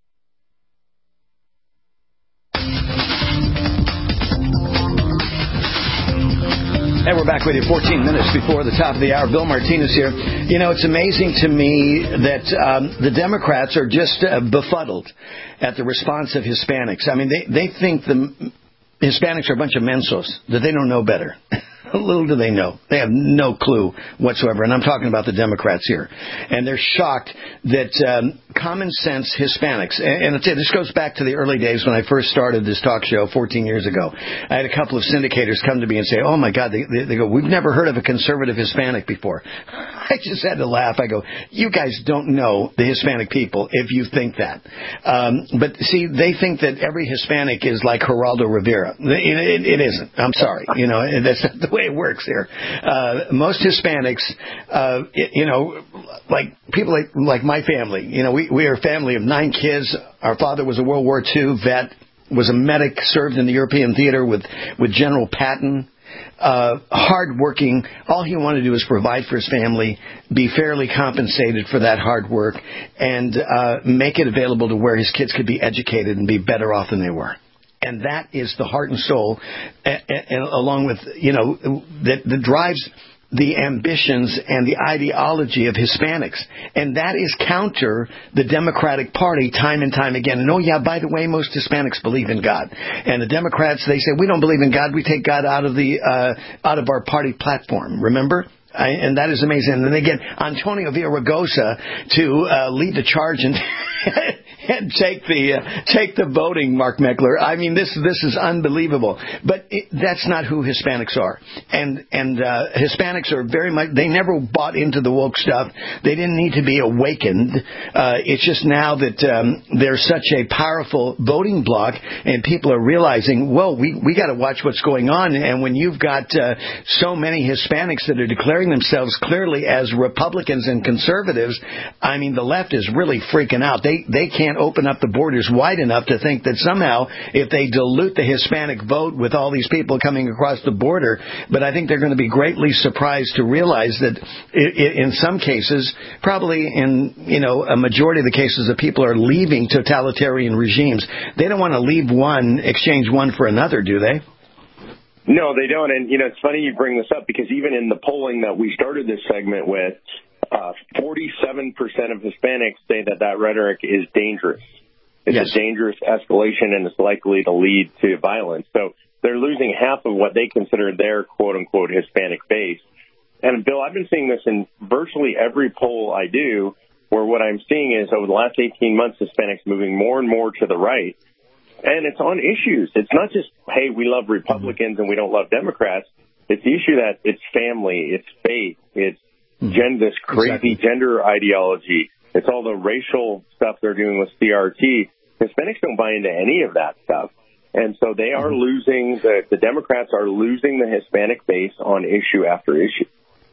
And we're back with you 14 minutes before the top of the hour. Bill Martinez here. You know, it's amazing to me that the Democrats are just befuddled at the response of Hispanics. I mean, they think the Hispanics are a bunch of mensos, that they don't know better. Little do they know. They have no clue whatsoever. And I'm talking about the Democrats here. And they're shocked that common sense Hispanics, and this goes back to the early days when I first started this talk show 14 years ago. I had a couple of syndicators come to me and say, oh, my God, they go, we've never heard of a conservative Hispanic before. I just had to laugh. I go, you guys don't know the Hispanic people if you think that. But, see, they think that every Hispanic is like Geraldo Rivera. It isn't. I'm sorry. You know, that's not the way it works here. Most Hispanics, like people like my family, you know, we are a family of 9 kids. Our father was a World War II vet, was a medic, served in the European theater with General Patton. Hard-working. All he wanted to do was provide for his family, be fairly compensated for that hard work, and make it available to where his kids could be educated and be better off than they were. And that is the heart and soul, and along with, you know, that drives the ambitions and the ideology of Hispanics. And that is counter the Democratic Party time and time again. And, oh, yeah, by the way, most Hispanics believe in God. And the Democrats, they say, we don't believe in God. We take God out of our party platform. Remember? And that is amazing. And then they get Antonio Villaraigosa to lead the charge and take the voting, Mark Meckler. I mean, this is unbelievable. But that's not who Hispanics are. And Hispanics are very much, they never bought into the woke stuff. They didn't need to be awakened. It's just now that there's such a powerful voting bloc and people are realizing, well, we got to watch what's going on. And when you've got so many Hispanics that are declaring themselves clearly as Republicans and conservatives, I mean, the left is really freaking out. They can't open up the borders wide enough to think that somehow if they dilute the Hispanic vote with all these people coming across the border, but I think they're going to be greatly surprised to realize that in some cases, probably in, you know, a majority of the cases that people are leaving totalitarian regimes, they don't want to leave one, exchange one for another, do they? No, they don't. And, you know, it's funny you bring this up because even in the polling that we started this segment with, 47% of Hispanics say that rhetoric is dangerous. It's a dangerous escalation and it's likely to lead to violence. So they're losing half of what they consider their quote-unquote Hispanic base. And, Bill, I've been seeing this in virtually every poll I do, where what I'm seeing is over the last 18 months, Hispanics moving more and more to the right. And it's on issues. It's not just, hey, we love Republicans and we don't love Democrats. It's the issue that it's family, it's faith, it's this crazy gender ideology. It's all the racial stuff they're doing with CRT. Hispanics don't buy into any of that stuff. And so they are losing, the Democrats are losing the Hispanic base on issue after issue.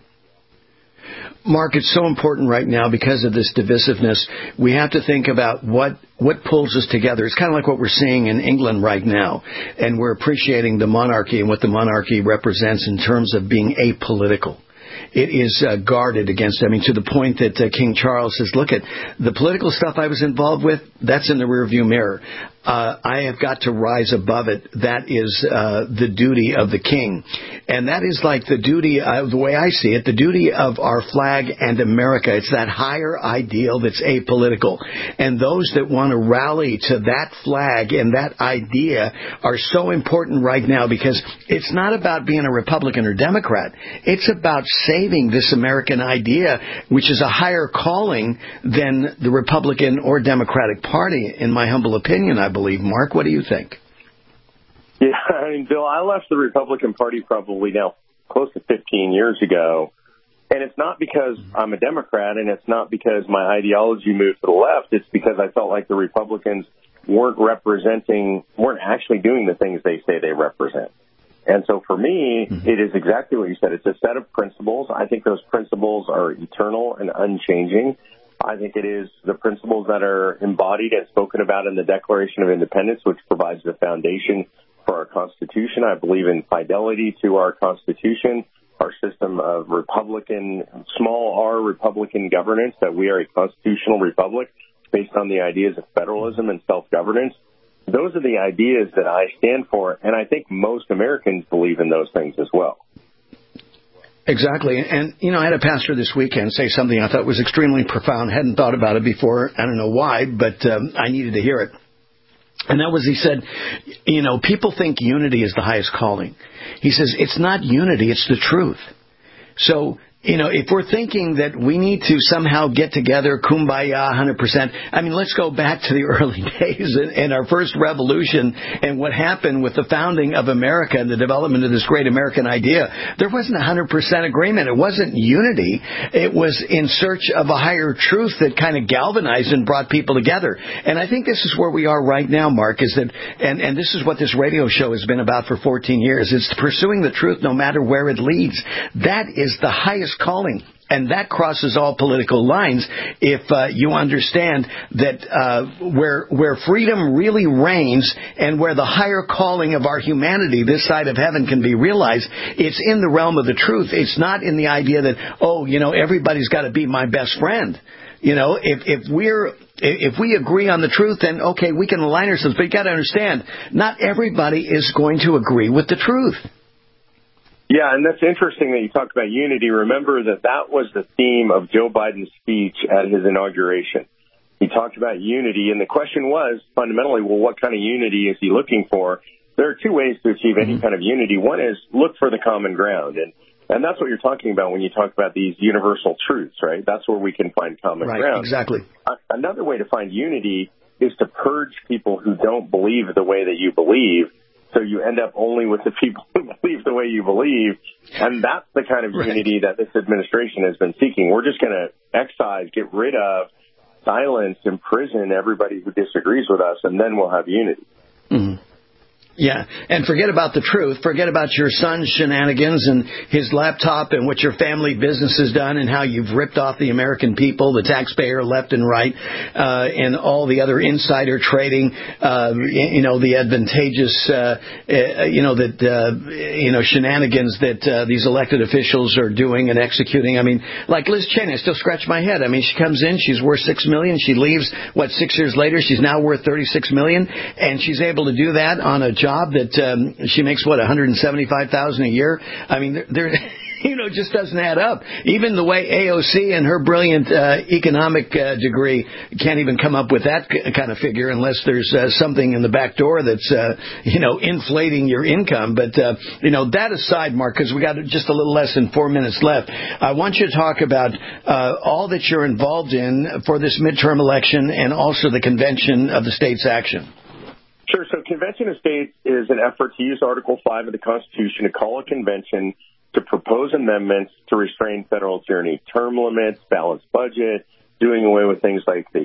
Mark, it's so important right now because of this divisiveness. We have to think about what pulls us together. It's kind of like what we're seeing in England right now, and we're appreciating the monarchy and what the monarchy represents in terms of being apolitical. It is guarded against, to the point that King Charles says, look at the political stuff I was involved with, that's in the rearview mirror. I have got to rise above it. That is the duty of the king. And that is like the duty, the way I see it, the duty of our flag and America. It's that higher ideal that's apolitical. And those that want to rally to that flag and that idea are so important right now, because it's not about being a Republican or Democrat. It's about saving this American idea, which is a higher calling than the Republican or Democratic Party, in my humble opinion, I believe. Mark, what do you think? Yeah, Bill, I left the Republican Party probably now close to 15 years ago. And it's not because I'm a Democrat, and it's not because my ideology moved to the left. It's because I felt like the Republicans weren't actually doing the things they say they represent. And so for me, it is exactly what you said. It's a set of principles. I think those principles are eternal and unchanging. I think it is the principles that are embodied and spoken about in the Declaration of Independence, which provides the foundation for our Constitution. I believe in fidelity to our Constitution, our system of small r Republican governance, that we are a constitutional republic based on the ideas of federalism and self-governance. Those are the ideas that I stand for, and I think most Americans believe in those things as well. Exactly. And, I had a pastor this weekend say something I thought was extremely profound. Hadn't thought about it before. I don't know why, but I needed to hear it. And that was, he said, people think unity is the highest calling. He says, it's not unity, it's the truth. So, if we're thinking that we need to somehow get together, kumbaya, 100%, let's go back to the early days and our first revolution and what happened with the founding of America and the development of this great American idea. There wasn't 100% agreement. It wasn't unity. It was in search of a higher truth that kind of galvanized and brought people together. And I think this is where we are right now, Mark, is that, and this is what this radio show has been about for 14 years. It's pursuing the truth no matter where it leads. That is the highest calling, and that crosses all political lines if you understand that where freedom really reigns and where the higher calling of our humanity this side of heaven can be realized, it's in the realm of the truth. It's not in the idea that, everybody's got to be my best friend. If we agree on the truth, then okay, we can align ourselves, but you got to understand, not everybody is going to agree with the truth. Yeah, and that's interesting that you talked about unity. Remember that was the theme of Joe Biden's speech at his inauguration. He talked about unity, and the question was fundamentally, well, what kind of unity is he looking for? There are two ways to achieve any kind of unity. One is look for the common ground, and that's what you're talking about when you talk about these universal truths, right? That's where we can find common ground. Right, exactly. Another way to find unity is to purge people who don't believe the way that you believe, so you end up only with the people who believe the way you believe. And that's the kind of unity that this administration has been seeking. We're just going to excise, get rid of, silence, imprison everybody who disagrees with us, and then we'll have unity. Mm-hmm. Yeah, and forget about the truth. Forget about your son's shenanigans and his laptop and what your family business has done and how you've ripped off the American people, the taxpayer left and right, and all the other insider trading, the advantageous, shenanigans that these elected officials are doing and executing. Like Liz Cheney, I still scratch my head. She comes in, she's worth $6 million. She leaves, 6 years later, she's now worth $36 million, and she's able to do that on a job that she makes $175,000 a year. Just doesn't add up. Even the way AOC and her brilliant economic degree can't even come up with that kind of figure unless there's something in the back door that's inflating your income. But that aside, Mark, because we got just a little less than 4 minutes left, I want you to talk about all that you're involved in for this midterm election and also the Convention of the States Action. Sure. So Convention of States is an effort to use Article 5 of the Constitution to call a convention to propose amendments to restrain federal tyranny, term limits, balanced budget, doing away with things like the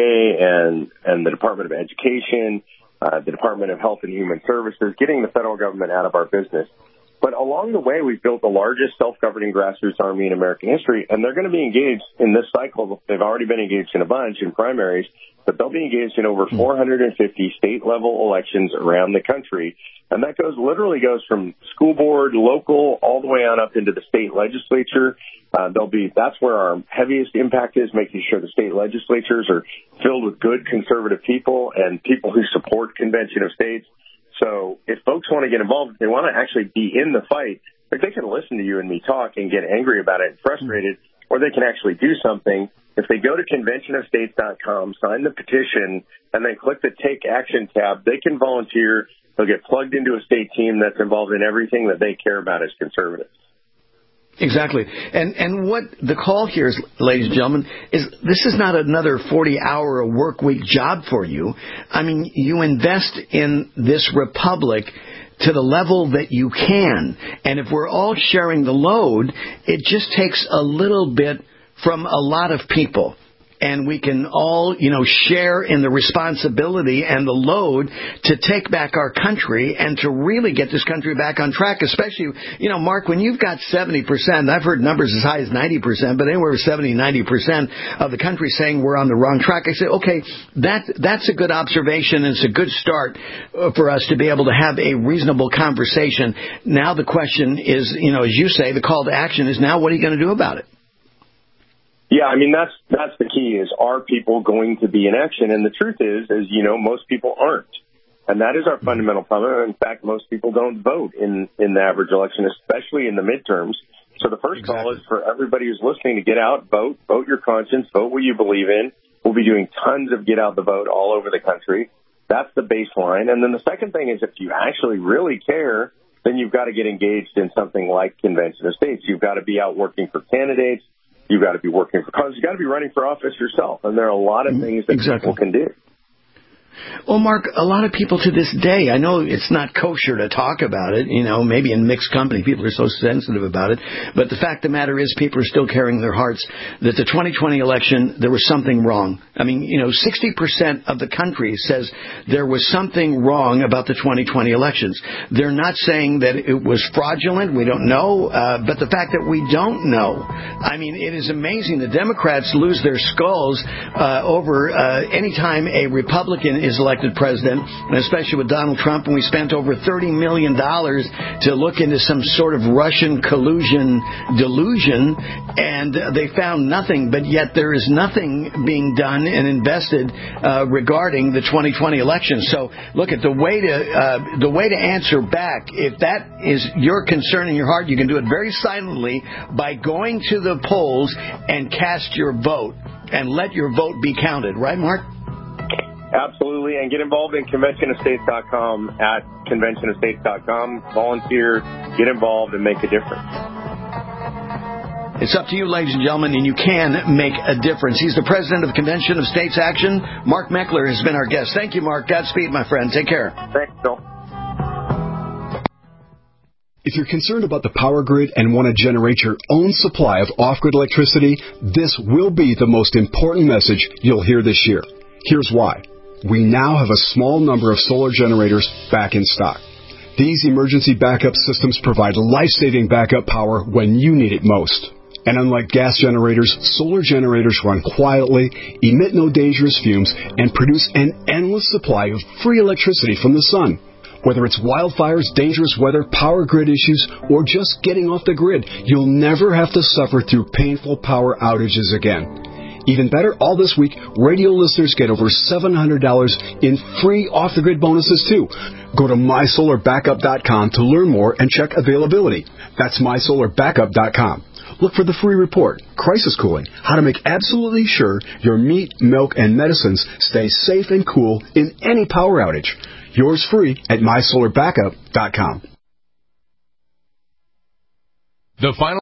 EPA and the Department of Education, the Department of Health and Human Services, getting the federal government out of our business. But along the way, we've built the largest self-governing grassroots army in American history, and they're going to be engaged in this cycle. They've already been engaged in a bunch in primaries, but they'll be engaged in over 450 state-level elections around the country. And that literally goes from school board, local, all the way on up into the state legislature. That's where our heaviest impact is, making sure the state legislatures are filled with good conservative people and people who support Convention of States. So if folks want to get involved, if they want to actually be in the fight, like they can listen to you and me talk and get angry about it and frustrated, or they can actually do something. If they go to conventionofstates.com, sign the petition, and then click the Take Action tab, they can volunteer. They'll get plugged into a state team that's involved in everything that they care about as conservatives. Exactly. And what the call here is, ladies and gentlemen, is this is not another 40-hour work week job for you. I mean, you invest in this republic to the level that you can. And if we're all sharing the load, it just takes a little bit from a lot of people. And we can all, share in the responsibility and the load to take back our country and to really get this country back on track, especially, Mark, when you've got 70%, I've heard numbers as high as 90%, but anywhere 70, 90% of the country saying we're on the wrong track. I say, okay, that's a good observation, and it's a good start for us to be able to have a reasonable conversation. Now the question is, as you say, the call to action is now what are you going to do about it? Yeah, I mean, that's the key is, are people going to be in action? And the truth is, as you know, most people aren't. And that is our fundamental problem. In fact, most people don't vote in the average election, especially in the midterms. So the first call is for everybody who's listening to get out, vote your conscience, vote what you believe in. We'll be doing tons of get out the vote all over the country. That's the baseline. And then the second thing is, if you actually really care, then you've got to get engaged in something like Convention of States. You've got to be out working for candidates. You've got to be working for causes. You've got to be running for office yourself. And there are a lot of things that people can do. Well, Mark, a lot of people to this day, I know it's not kosher to talk about it, maybe in mixed company, people are so sensitive about it, but the fact of the matter is people are still carrying their hearts that the 2020 election, there was something wrong. I mean, 60% of the country says there was something wrong about the 2020 elections. They're not saying that it was fraudulent, we don't know, but the fact that we don't know, I mean, it is amazing. The Democrats lose their skulls over any time a Republican is elected president, and especially with Donald Trump, and we spent over $30 million to look into some sort of Russian collusion delusion, and they found nothing, but yet there is nothing being done and invested regarding the 2020 election. So look at the way to answer back, if that is your concern in your heart, you can do it very silently by going to the polls and cast your vote and let your vote be counted. Right, Mark? Absolutely, and get involved in conventionofstates.com, at conventionofstates.com. Volunteer, get involved, and make a difference. It's up to you, ladies and gentlemen, and you can make a difference. He's the president of Convention of States Action. Mark Meckler has been our guest. Thank you, Mark. Godspeed, my friend. Take care. Thanks, Bill. If you're concerned about the power grid and want to generate your own supply of off-grid electricity, this will be the most important message you'll hear this year. Here's why. We now have a small number of solar generators back in stock. These emergency backup systems provide life-saving backup power when you need it most. And unlike gas generators, solar generators run quietly, emit no dangerous fumes, and produce an endless supply of free electricity from the sun. Whether it's wildfires, dangerous weather, power grid issues, or just getting off the grid, you'll never have to suffer through painful power outages again. Even better, all this week, radio listeners get over $700 in free off-the-grid bonuses, too. Go to mysolarbackup.com to learn more and check availability. That's mysolarbackup.com. Look for the free report, Crisis Cooling, how to make absolutely sure your meat, milk, and medicines stay safe and cool in any power outage. Yours free at mysolarbackup.com. The final